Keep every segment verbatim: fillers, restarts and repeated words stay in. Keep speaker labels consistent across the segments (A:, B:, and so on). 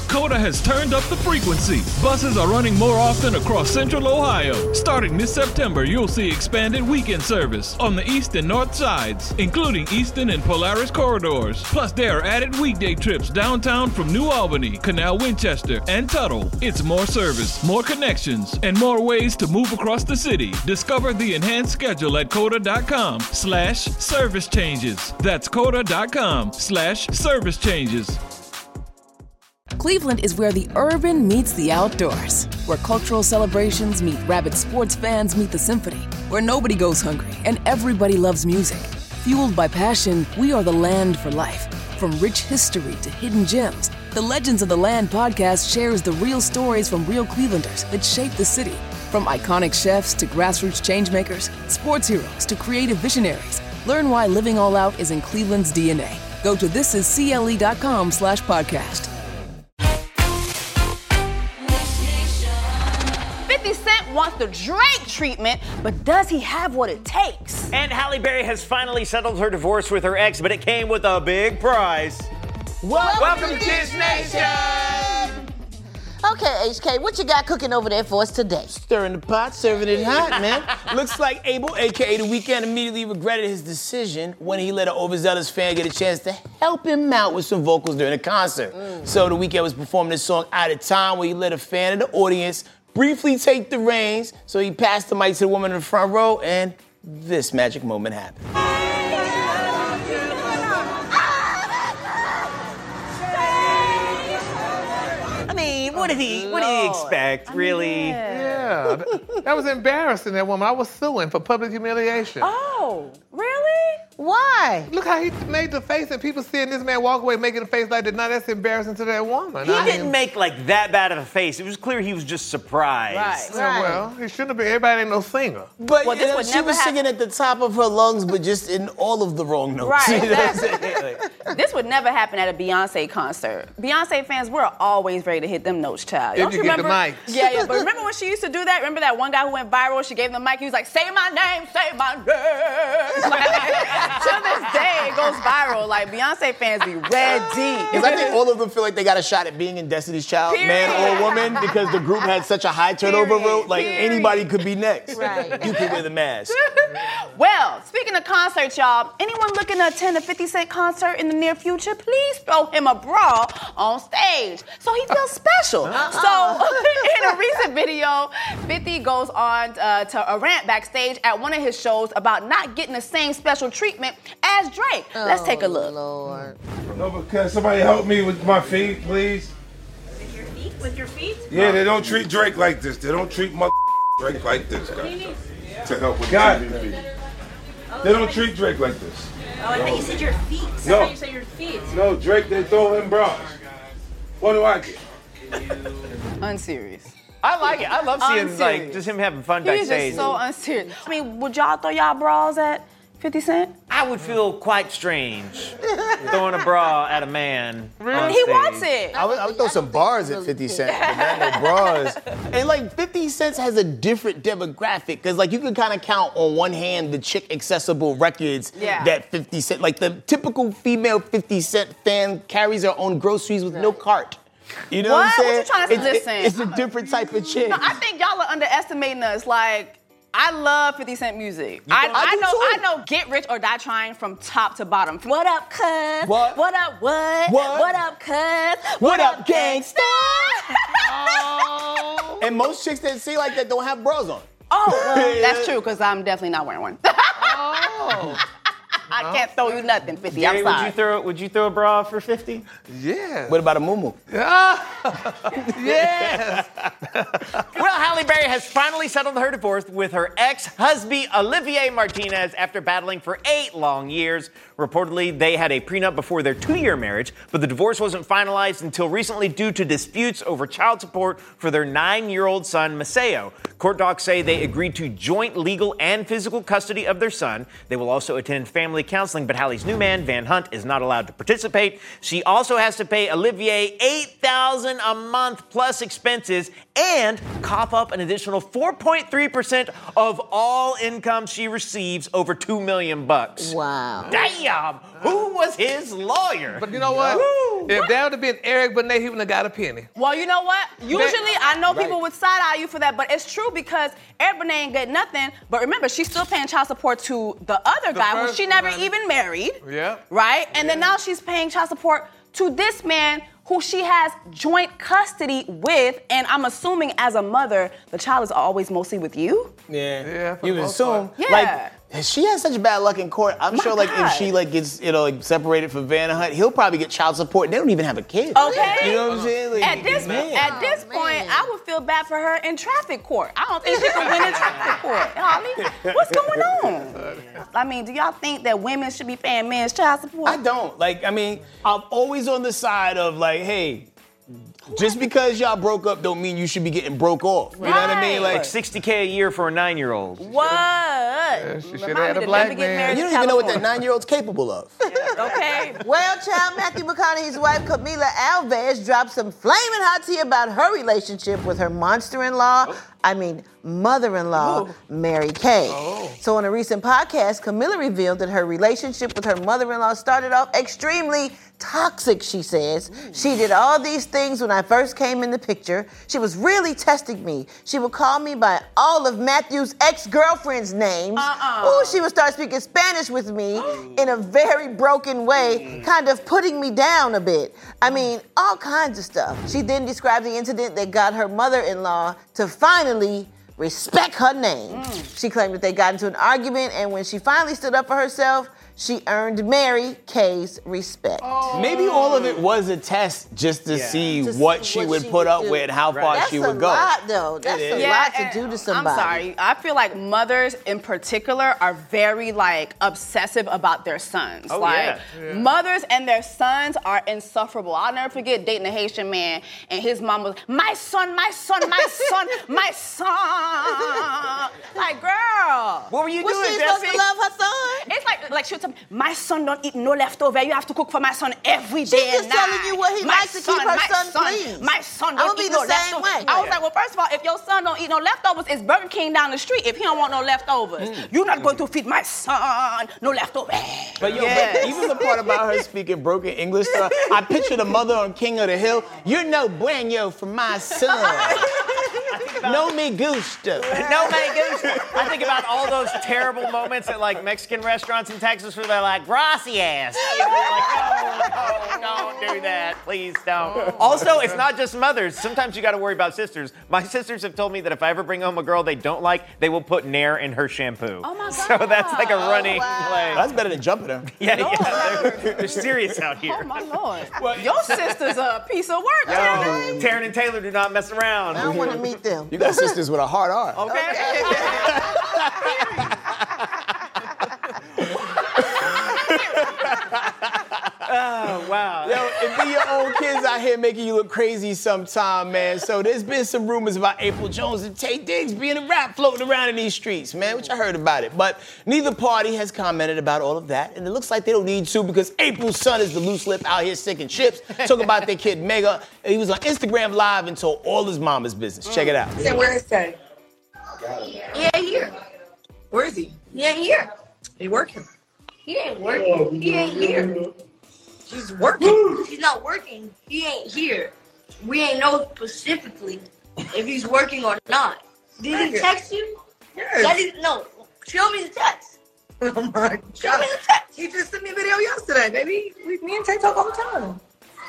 A: Coda has turned up the frequency. Buses are running more often across Central Ohio. Starting this September, you'll see expanded weekend service on the east and north sides, including Easton and Polaris corridors. Plus, there are added weekday trips downtown from New Albany, Canal Winchester, and Tuttle. It's more service, more connections, and more ways to move across the city. Discover the enhanced schedule at coda.com slash service changes. That's coda.com slash service changes.
B: Cleveland is where the urban meets the outdoors, where cultural celebrations meet rabid sports fans meet the symphony, where nobody goes hungry and everybody loves music. Fueled by passion, we are the land for life. From rich history to hidden gems, the Legends of the Land podcast shares the real stories from real Clevelanders that shape the city. From iconic chefs to grassroots changemakers, sports heroes to creative visionaries, learn why living all out is in Cleveland's D N A. Go to thisiscle.com slash podcast.
C: fifty Cent wants the Drake treatment, but does he have what it takes?
D: And Halle Berry has finally settled her divorce with her ex, but it came with a big prize.
E: Welcome,
D: Welcome
E: to
D: to Dish Nation!
E: Okay, H K, what you got cooking over there for us today?
F: Stirring the pot, serving it hot, man. Looks like Abel, a k a. The Weeknd, immediately regretted his decision when he let an overzealous fan get a chance to help him out with some vocals during a concert. Mm. So The Weeknd was performing this song Out of Time, where he let a fan in the audience briefly take the reins, so he passed the mic to the woman in the front row, and this magic moment happened.
D: I mean, what did he, what did he expect, really?
G: Yeah, that, that was embarrassing, that woman. I was suing for public humiliation.
C: Oh, really?
E: Why?
G: Look how he made the face, and people seeing this man walk away making a face like that. Now that's embarrassing to that woman.
D: He
G: I
D: didn't
G: mean,
D: make like that bad of a face. It was clear he was just surprised.
C: Right.
G: yeah, well, he shouldn't have been. Everybody ain't no singer.
F: But
C: Well,
F: you
C: this
F: know,
C: would
F: she
C: never
F: was
C: happen.
F: singing at the top of her lungs, but just in all of the wrong notes.
C: Right,
F: You know what I'm
C: exactly.
F: saying?
C: This would never happen at a Beyonce concert. Beyonce fans, we're always ready to hit them notes, child.
G: If
C: Don't
G: you
C: you
G: get the
C: remember?
G: mics.
C: Yeah, yeah. But remember when she used to do that? Remember that one guy who went viral? She gave him the mic. He was like, "Say my name, say my name." Like, to this day, it goes viral. Like Beyonce fans be ready.
F: Because I think all of them feel like they got a shot at being in Destiny's Child,
C: Period.
F: man or woman, because the group had such a high turnover
C: Period.
F: rate. Like
C: Period.
F: anybody could be next.
E: Right.
F: You could wear the mask.
C: Well, speaking of concerts, y'all, anyone looking to attend a fifty Cent concert in the near future, please throw him a bra on stage so he feels special. So, in a recent video, fifty goes on uh, to a rant backstage at one of his shows about not getting the same special treatment as Drake. Let's take a look.
E: Lord.
H: No, but can somebody help me with my feet, please?
C: With your feet? With your feet?
H: Yeah, they don't treat Drake like this. They don't treat mother Drake like this, guys. To help with God. They don't treat Drake like this.
C: Oh, I thought you said your feet. I
H: No.
C: thought you said your feet.
H: No, Drake, they throw him bras. What do I get?
C: Unserious.
D: I like it. I love seeing like
C: Unserious.
D: just him having fun
C: He's
D: backstage.
C: just so unserious. I mean, would y'all throw y'all bras at fifty Cent?
D: I would feel quite strange throwing a bra at a man. on
C: He
D: stage.
C: wants it.
F: I would, I would throw some bars at fifty Cent, but not no bras. And like fifty Cent has a different demographic, because like you can kind of count on one hand the chick accessible records
C: Yeah.
F: that fifty Cent, like the typical female fifty Cent fan carries her own groceries with no cart. You know what,
C: What?
F: I'm saying?
C: What you trying to
F: it's,
C: listen?
F: It's a different type of chick.
C: I think y'all are underestimating us. Like, I love fifty Cent music. I,
F: I
C: I
F: do
C: know
F: too.
C: I know Get Rich or Die Trying from top to bottom. What up, cuz?
F: What?
C: What up, what?
F: What?
C: What up, cuz?
F: What up, gangsta?
C: Oh,
F: And most chicks that see like that don't have bras on.
C: well, that's true, because I'm definitely not wearing one.
G: Oh.
C: I can't throw you nothing, fifty.
D: Gary,
C: I'm
D: would
C: sorry.
D: you throw would you throw a bra for fifty?
G: Yeah.
F: What about a muumuu?
G: Yes.
D: Well, Halle Berry has finally settled her divorce with her ex-husband, Olivier Martinez, after battling for eight long years. Reportedly, they had a prenup before their two-year marriage, but the divorce wasn't finalized until recently due to disputes over child support for their nine-year-old son, Maceo. Court docs say they agreed to joint legal and physical custody of their son. They will also attend family counseling, but Hallie's new man, Van Hunt, is not allowed to participate. She also has to pay Olivier eight thousand dollars a month plus expenses and cough up an additional four point three percent of all income she receives, over two million bucks.
E: Wow.
D: Damn! Who was his lawyer?
G: But you know what?
D: Woo.
G: If that would have been Eric Benet, he wouldn't have got a penny.
C: Well, you know what? Usually, I know
F: Right.
C: people would side-eye you for that, but it's true because Eric Benet ain't get nothing. But remember, she's still paying child support to the other
G: The
C: guy who
G: first
C: she never
G: one.
C: even married.
G: Yeah.
C: Right? And then now she's paying child support to this man who she has joint custody with. And I'm assuming as a mother, the child is always mostly with you.
F: Yeah.
G: Yeah, for
F: You
G: the
F: would
G: most
F: assume.
C: part.
F: Like,
C: Yeah.
F: she has such bad luck in court. I'm
C: My
F: sure, like,
C: God.
F: if she like gets, you know, like separated from Van Hunt, he'll probably get child support. They don't even have a kid.
C: Okay.
F: You know what I'm saying? Like,
C: At this
F: man.
C: at this
E: Oh,
C: point,
E: man.
C: I would feel bad for her in traffic court. I don't think she can win in traffic court. Holly, what's going on? I mean, do y'all think that women should be paying men's child support?
F: I don't. Like, I mean, I'm always on the side of like, hey, just because y'all broke up don't mean you should be getting broke off. You know what I mean?
C: Right.
F: Like,
D: Like sixty K a year for a nine-year-old.
C: What?
G: she
C: Remind
G: should've
C: me
G: had a
C: to
G: black
C: never get
G: man.
C: married
F: you
C: to
F: don't even know what that
C: California.
F: nine-year-old's capable of.
C: Okay.
E: Well, child, Matthew McConaughey's wife, Camila Alves, dropped some flaming hot tea about her relationship with her monster-in-law, I mean, mother-in-law, Mary Kay. So on a recent podcast, Camila revealed that her relationship with her mother-in-law started off extremely toxic, she says. She did all these things when I first came in the picture. She was really testing me. She would call me by all of Matthew's ex-girlfriend's names.
C: Uh-uh.
E: Ooh, she would start speaking Spanish with me in a very broken way, kind of putting me down a bit. I mean, all kinds of stuff. She then described the incident that got her mother-in-law to finally respect her name. She claimed that they got into an argument, and when she finally stood up for herself, she earned Mary Kay's respect.
F: Maybe all of it was a test just to see
E: To see
F: what she
E: what
F: would
E: she
F: put
E: would
F: up
E: do.
F: with and how far
E: That's
F: she
E: a
F: would go.
E: lot, though. That's
F: It
E: a
F: is.
E: lot to
C: and
E: do to somebody.
C: I'm sorry. I feel like mothers in particular are very like obsessive about their sons.
D: Oh,
C: like
D: yeah.
G: Yeah.
C: mothers and their sons are insufferable. I'll never forget dating a Haitian man and his mom was, my son, my son, my son, my son. Like, girl.
D: What were you
E: Was
D: doing,
E: she supposed
D: Jesse?
E: to love her son?
C: It's like, like she would tell me, my son don't eat no leftover. You have to cook for my son every day.
E: She's just
C: and
E: telling
C: night.
E: you what he
C: My
E: likes to keep her
C: my
E: son pleased.
C: My son
E: I'ma
C: don't
E: be
C: eat
E: the
C: no
E: same
C: leftovers.
E: way.
C: I was like, well, first of all, if your son don't eat no leftovers, it's Burger King down the street. If he don't want no leftovers, you're not going to feed my son no leftovers.
F: But yo,
C: Yes.
F: but even the part about her speaking broken English, to her, I picture the mother on King of the Hill. You're no bueno for my son. No me gusta.
D: No me gusta. I think about all those terrible moments at like Mexican restaurants in Texas where they're like, gracias. You're like, no, no, don't do that. Please don't. Also, it's not just mothers. Sometimes you got to worry about sisters. My sisters have told me that if I ever bring home a girl they don't like, they will put Nair in her shampoo.
C: Oh my
D: So that's like a
C: God.
D: running
E: wow.
D: like,
F: That's better than jumping her.
D: yeah,
C: Lord.
D: yeah. They're, they're serious out here.
C: Oh my Lord. Your sister's a piece of work,
D: Yo,
C: Taryn.
D: Taryn and Taylor do not mess around.
E: I don't want to meet them.
F: You got sisters with a hard R.
C: Okay.
D: Oh, wow.
F: Yo, it be your own kids out here making you look crazy sometime, man. So there's been some rumors about April Jones and Tay Diggs being a rap floating around in these streets, man, which I heard about it. But neither party has commented about all of that, and it looks like they don't need to because April's son is the loose lip out here sinking ships. Talk about their kid Mega. He was on Instagram Live and told all his mama's business. Check it out.
I: Say, where is Tay?
J: He ain't here.
I: Where is he?
J: He ain't here.
I: He working.
J: He ain't working. He ain't here.
I: He's working.
J: He's not working. He ain't here. We ain't know specifically if he's working or not. Did he text you?
I: Yes.
J: That is, no. Show me the text.
I: Oh my
J: Show
I: God.
J: me the text.
I: He just sent me a video yesterday, baby. We, me and Tay talk all the time.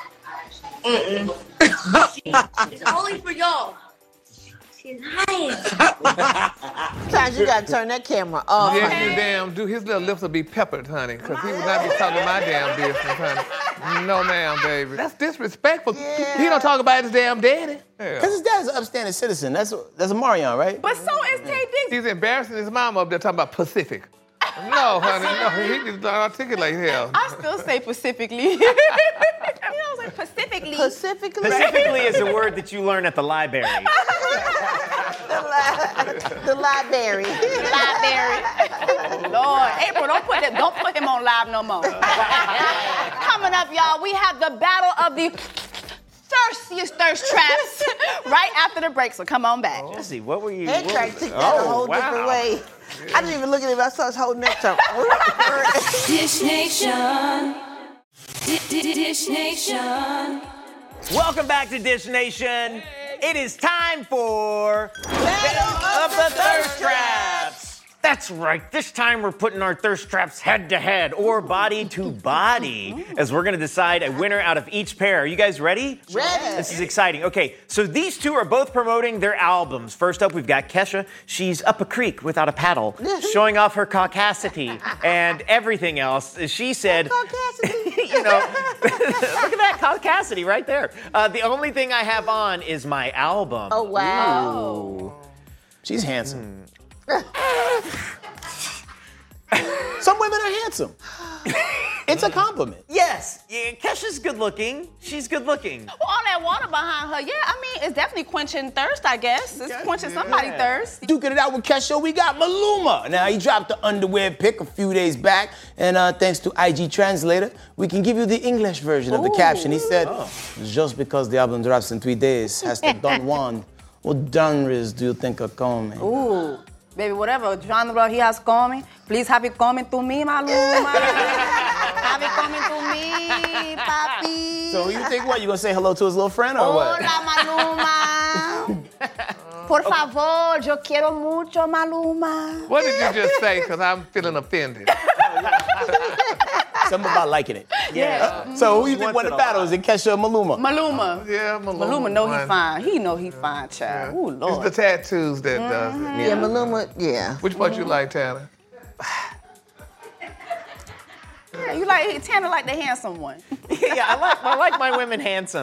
J: Mm-mm. It's only for y'all. She's nice.
E: Sometimes you gotta turn that camera off.
G: Yes, you damn do. His little lips will be peppered, honey, because he would not be talking my damn business, honey. No, ma'am, baby. That's disrespectful.
E: Yeah.
G: He don't talk about his damn daddy.
F: Because
G: Hell.
F: his dad's an upstanding citizen. That's that's a Marion, right?
C: But so is Tay Diggs.
G: He's embarrassing his mama up there talking about Pacific. No, honey, no. He just don't articulate hell.
C: I still say specifically. You know, I was like specifically.
E: Specifically.
D: Specifically is a word that you learn at the library.
E: the, li- the library.
C: Library. Lord, April, don't put that, don't put him on live no more. Coming up, y'all, we have the battle of the thirstiest thirst traps right after the break. So come on back.
D: Let's see, what were you?
E: Head
D: what
E: crack
D: was-
E: took that a
D: Oh,
E: whole
D: wow.
E: different way. I didn't even look at it. I saw his whole neck up.
K: Dish Nation. Dish Nation.
D: Welcome back to Dish Nation. It is time for
E: Battle
D: of the Thirst Traps. That's right. This time we're putting our thirst traps head to head or body to body as we're going to decide a winner out of each pair. Are you guys ready?
E: Ready.
D: This is exciting. Okay, so these two are both promoting their albums. First up, we've got Kesha. She's up a creek without a paddle, showing off her caucasity and everything else. She said, you know, look at that caucasity right there. Uh, the only thing I have on is my album.
E: Oh, wow.
D: Ooh.
F: She's handsome. Some women are handsome. It's a compliment.
D: Yes, yeah, Kesha's good looking. She's good looking.
C: Well, all that water behind her, yeah, I mean, it's definitely quenching thirst, I guess. It's quenching somebody's thirst.
F: Duking it out with Kesha, we got Maluma. Now, he dropped the underwear pic a few days back, and uh, thanks to I G Translator, we can give you the English version of the caption. He said, just because the album drops in three days has to done one. What genres do you think are coming?
C: Ooh. Baby, whatever genre he has coming, please have it coming to me, Maluma. Have it coming to me, papi.
F: So you think what? You gonna say hello to his little friend or what?
C: Hola, Maluma. Por favor, yo quiero mucho, Maluma.
G: What did you just say? Because I'm feeling offended.
F: Something about liking it.
C: Yeah.
F: So who you think won the battle? Is it Kesha or Maluma?
C: Maluma.
G: Yeah, Maluma.
C: Maluma know he
G: won.
C: fine. He know he fine, child. Ooh, Lord.
G: It's the tattoos that does it.
E: Yeah, Maluma, yeah.
G: Which part you like, Tanner?
C: Yeah, you like Tanner like the handsome one.
D: Yeah, I like I like my women handsome.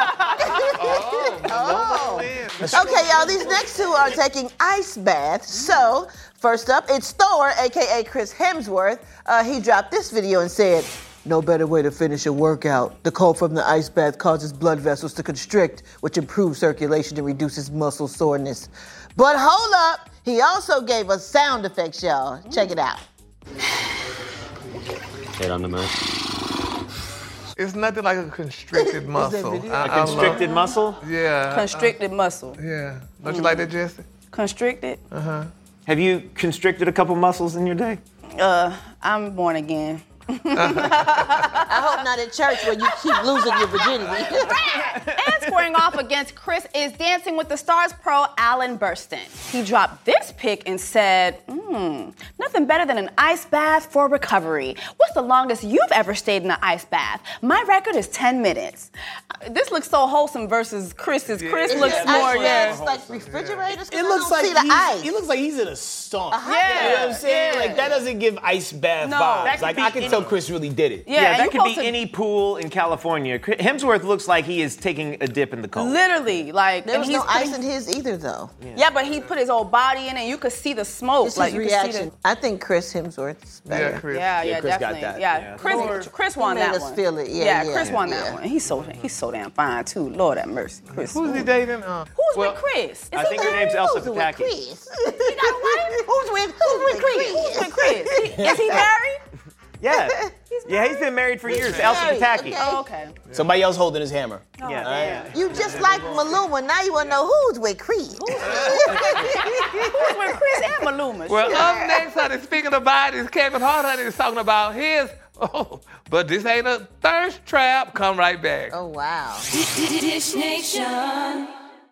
E: Oh. Okay, y'all, these next two are taking ice baths. So, first up, it's Thor, a k a. Chris Hemsworth. Uh, he dropped this video and said, no better way to finish a workout. The cold from the ice bath causes blood vessels to constrict, which improves circulation and reduces muscle soreness. But hold up, he also gave us sound effects, y'all. Check it out.
L: Head on the mat.
G: It's nothing like a constricted muscle.
E: video?
G: I-
D: A
G: I
D: constricted
G: love-
D: muscle?
G: Yeah.
C: Constricted muscle.
G: Yeah. Don't you like that, Jesse?
C: Constricted?
G: Uh-huh.
D: Have you constricted a couple muscles in your day?
C: Uh, I'm born again.
E: I hope not at church where you keep losing your virginity.
C: And squaring off against Chris is Dancing with the Stars pro Alan Burstyn. He dropped this pic and said, hmm, nothing better than an ice bath for recovery. What's the longest you've ever stayed in an ice bath? My record is ten minutes. Uh, This looks so wholesome versus Chris's. Chris
E: It's
C: looks
E: just
C: more,
E: ice
C: yeah.
E: baths, like refrigerators. 'cause
F: It
E: I
F: looks
E: don't
F: like
E: see the
F: he's,
E: ice.
F: he looks like he's in a stomp.
E: Uh-huh.
F: You know what I'm
C: Yeah,
F: saying?
C: yeah.
F: Like that doesn't give ice bath
C: No,
F: vibes.
C: that could
F: Like
D: be
F: I can
D: any-
F: tell Chris really did it.
C: Yeah,
D: Yeah,
C: and
D: that
C: you
D: could be
C: supposed to-
D: any pool in California. Hemsworth looks like he is taking a dip in the cold.
C: Literally, like,
E: There
C: and
E: was
C: he's
E: no ice
C: putting-
E: in his either, though.
C: Yeah, but he put his whole body in it, and you could see the smoke.
E: Just
C: like
E: his
C: you could see
E: reaction.
C: the-
E: I think Chris Hemsworth's better.
G: Yeah, Chris.
C: Yeah, yeah,
F: Yeah, Chris got
C: definitely.
F: that.
C: Yeah,
F: Yeah.
C: Chris, Chris
E: He
C: won
E: made
C: that
E: us
C: one.
E: feel it. Yeah, yeah,
C: Chris won that
E: yeah.
C: one. He's so he's so damn fine too. Lord have mercy, Chris.
G: Who's he
C: Ooh.
G: dating? Uh,
C: Who's
G: well,
C: with Chris? Is
D: I
C: he
D: think her
C: married?
D: name's Elsa
E: Who's with
D: Pataki.
E: Chris?
C: He got a wife?
E: Who's with
C: Who's with Chris? Who's with Chris? He- is he married?
D: Yeah. Yeah, he's been married for years. Elsa
E: married,
D: Pataki.
E: okay.
C: Oh, okay.
F: Somebody else holding his hammer.
D: Yeah.
E: You just like Maluma. Now you want to know who's with Chris.
C: Who's with Chris and Maluma?
G: Well,
C: Shit.
G: up next, honey, speaking of bodies, Kevin Hart, honey, is talking about his. Oh, but this ain't a thirst trap. Come right back.
E: Oh, wow.
K: Dish Nation.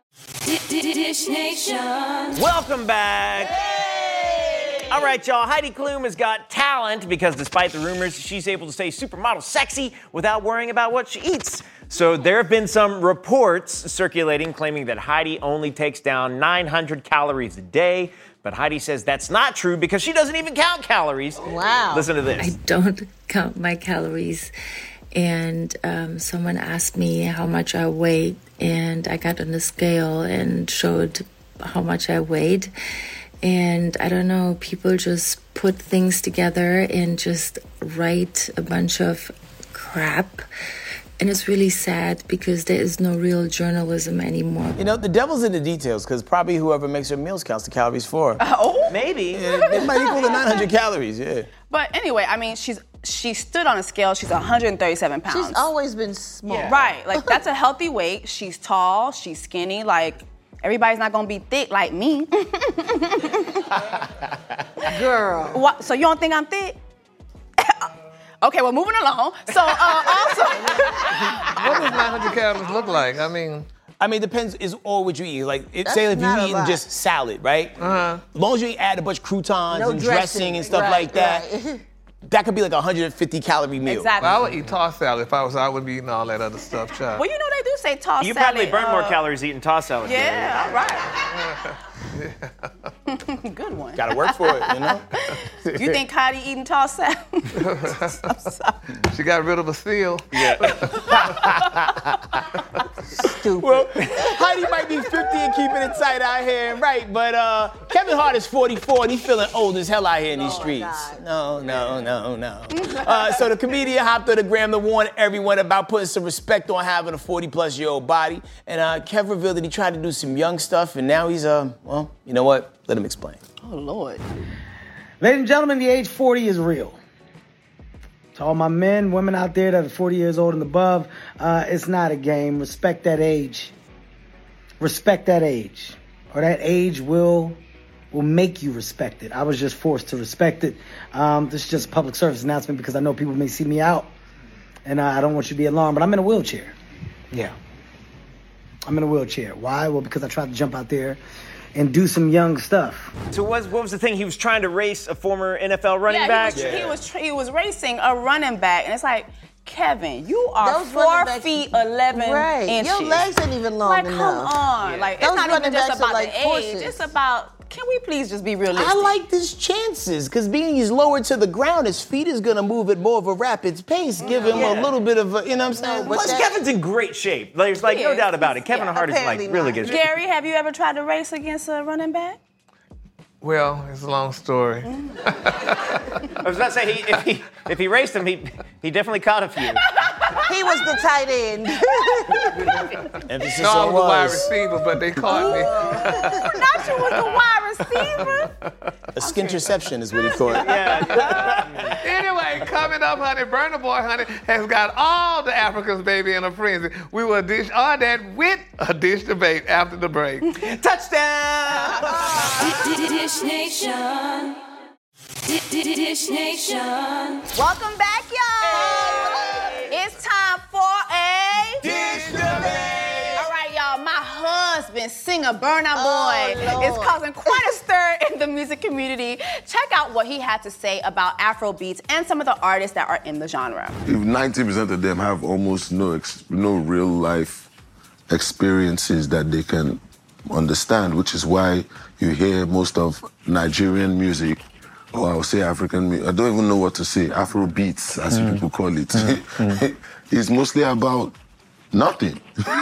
K: Dish Nation.
D: Welcome back. All right, y'all. Heidi Klum has got talent because despite the rumors, she's able to stay supermodel sexy without worrying about what she eats. So there have been some reports circulating claiming that Heidi only takes down nine hundred calories a day. But Heidi says that's not true because she doesn't even count calories.
E: Wow.
D: Listen to this.
M: I don't count my calories. And um, someone asked me how much I weighed, and I got on the scale and showed how much I weighed. And I don't know, people just put things together and just write a bunch of crap And it's really sad because there is no real journalism anymore.
F: You know, the devil's in the details, because probably whoever makes her meals counts the calories for her.
C: Oh,
D: maybe.
F: Yeah, it might equal to nine hundred calories, yeah.
C: But anyway, I mean, she's she stood on a scale. She's one hundred thirty-seven pounds.
E: She's always been small.
C: Yeah. Right, like that's a healthy weight. She's tall, she's skinny, like everybody's not gonna be thick like me.
E: Girl.
C: What, so you don't think I'm thick? Okay, well, moving along. So, uh, also...
G: What does nine hundred calories look like? I mean...
F: I mean, it depends, is all what you eat. Like, it,
E: That's
F: say if
E: not
F: you
E: a
F: eating
E: lot.
F: just salad, right?
G: Uh-huh.
F: As long as you add a bunch of croutons
E: No
F: and
E: dressing.
F: dressing and stuff
E: Right,
F: like that,
E: right.
F: that could be like a one hundred fifty calorie meal.
C: Exactly.
G: Well, I would eat tossed salad if I was. I would be eating all that other stuff, child.
C: Well, you know they do say tossed
D: You
C: salad.
D: probably burn more
C: uh,
D: calories eating tossed salad.
C: Yeah, all right. Good one.
F: Gotta work for it, you know?
C: You think Heidi eating tossed salad?
G: She got rid of a seal.
D: Yeah.
E: Stupid.
F: Well, Heidi might be fifty and keeping it tight out here, right? But uh, Kevin Hart is forty-four and he's feeling old as hell out here in these
E: Oh,
F: streets.
E: God.
F: No, no, no, no. Uh, so the comedian hopped on the gram to warn everyone about putting some respect on having a forty-plus-year-old body. And uh, Kev revealed that he tried to do some young stuff, and now he's, uh, well, you know what? Let him explain.
C: Oh, Lord.
L: Ladies and gentlemen, the age forty is real. To all my men, women out there that are forty years old and above, uh, it's not a game. Respect that age. Respect that age. Or that age will will make you respect it. I was just forced to respect it. Um, this is just a public service announcement because I know people may see me out. And uh, I don't want you to be alarmed, but I'm in a wheelchair. Yeah. I'm in a wheelchair. Why? Well, because I tried to jump out there and do some young stuff.
D: So what was, what was the thing? He was trying to race a former N F L running
C: yeah,
D: back?
C: He was, he was he was racing a running back, and it's like, Kevin, you are
E: Those
C: four
E: running backs-
C: feet eleven
E: Right.
C: inches.
E: Your legs ain't even long
C: like,
E: enough.
C: come on, like
E: Those
C: it's not even
E: running
C: just
E: backs are
C: about
E: like
C: the
E: horses.
C: age. It's about. Can we please just be realistic?
F: I like his chances, because being he's lower to the ground, his feet is going to move at more of a rapid pace, give him
D: Yeah.
F: a little bit of a, you know what I'm saying?
E: No, but
D: Plus,
E: that-
D: Kevin's in great shape. There's like
C: He
D: no
C: is.
D: doubt about it. Kevin
C: Yeah,
D: Hart is like
E: apparently
D: really
E: not.
D: good shape.
C: Gary, have you ever tried to race against a running back?
G: Well, it's a long story.
D: I was about to say, he, if he if he raced him, he he definitely caught a few.
E: He was the tight end.
F: Emphasis
G: No, I
F: on
G: was the wide
F: was.
G: receiver, but they caught me.
C: Not you was the wide receiver.
F: A skinterception is what he called it.
D: Yeah.
G: Anyway, coming up, honey, Burna Boy, honey, has got all the Africans, baby, in a frenzy. We will dish on that with a dish debate after the break.
D: Touchdown!
K: Dish Nation. Dish Nation.
C: Welcome back, y'all. It's time for a
D: Dish debate!
C: All right, y'all. My husband, singer Burna
E: Oh,
C: Boy,
E: Lord.
C: is causing quite a stir in the music community. Check out what he had to say about Afro beats and some of the artists that are in the genre.
H: If ninety percent of them have almost no ex- no real life experiences that they can understand, which is why you hear most of Nigerian music, or I'll say African music, I don't even know what to say, Afro beats, as
F: Mm.
H: people call it. Mm. It's mostly about nothing.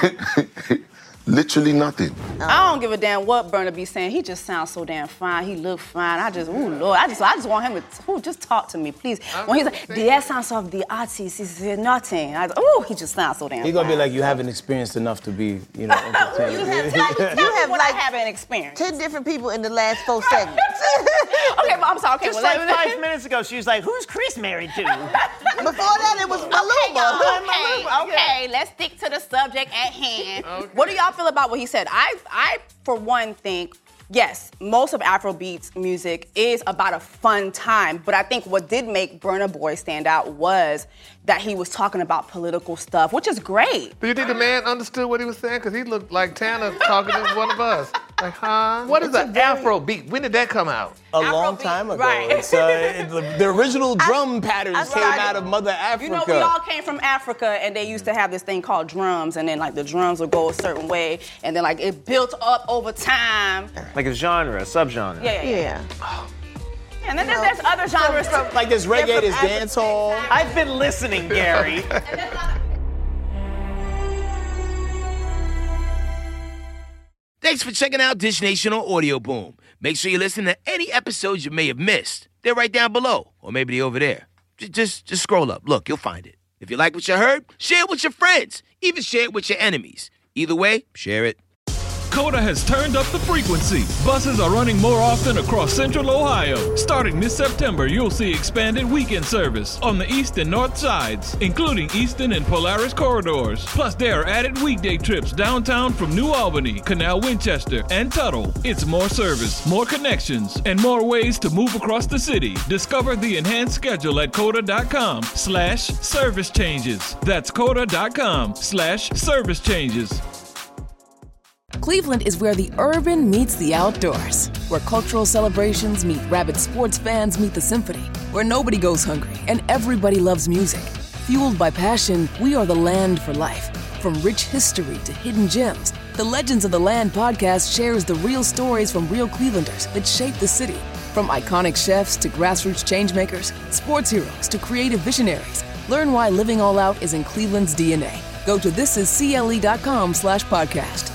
H: Literally nothing.
C: I don't give a damn what Burna be saying. He just sounds so damn fine. He look fine. I just, ooh, Lord, I just, I just want him to, ooh, just talk to me, please. When he's like, the essence of the artist is nothing. I just, ooh, he just sounds so damn
F: He's going to be
C: fine.
F: like, you haven't experienced enough to be, you know, entertained.
C: You have, tell, tell
E: You
C: me
E: have
C: what
E: like
C: I haven't experienced.
E: ten different people in the last four segments.
C: Okay, but I'm sorry. Okay,
D: Just
C: well,
D: like
C: let-
D: five minutes ago, she was like, "Who's Chris married to?"
E: Before that, it was
C: Okay, y'all,
E: Maluma.
C: okay, okay, let's stick to the subject at hand. What do y'all feel about what he said? I, I, for one, think, yes, most of Afrobeats music is about a fun time, but I think what did make Burna Boy stand out was that he was talking about political stuff, which is great.
G: Do you think the man understood what he was saying? Because he looked like Tanner talking to one of us. Like, huh? What is an Afro beat? When did that come out?
F: A long
C: Afrobeat,
F: time ago.
C: right.
F: It's, uh, it- the, the original drum patterns
C: I
F: came
C: started-
F: out of Mother Africa.
C: You know, we all came from Africa, and they used to have this thing called drums, and then like the drums would go a certain way, and then like it built up over time.
D: Like a genre, a subgenre.
C: Yeah, yeah, yeah.
E: Yeah.
C: Yeah, and then there's, there's other genres too.
F: like this reggae,
E: from
F: this
E: Africa.
F: dance hall.
D: I've been listening, Gary.
N: Thanks for checking out Dish Nation on Audio Boom. Make sure you listen to any episodes you may have missed. They're right down below, or maybe they're over there. J- Just, just scroll up. Look, you'll find it. If you like what you heard, share it with your friends. Even share it with your enemies. Either way, share it.
A: Coda has turned up the frequency. Buses are running more often across Central Ohio. Starting this September, you'll see expanded weekend service on the east and north sides, including Easton and Polaris corridors. Plus, there are added weekday trips downtown from New Albany, Canal Winchester, and Tuttle. It's more service, more connections, and more ways to move across the city. Discover the enhanced schedule at coda.com slash service changes. That's coda.com slash service changes.
B: Cleveland is where the urban meets the outdoors, where cultural celebrations meet rabid sports fans meet the symphony, where nobody goes hungry and everybody loves music. Fueled by passion, we are the land for life. From rich history to hidden gems, the Legends of the Land podcast shares the real stories from real Clevelanders that shape the city. From iconic chefs to grassroots changemakers, sports heroes to creative visionaries, learn why living all out is in Cleveland's D N A. Go to thisiscle.com slash podcast.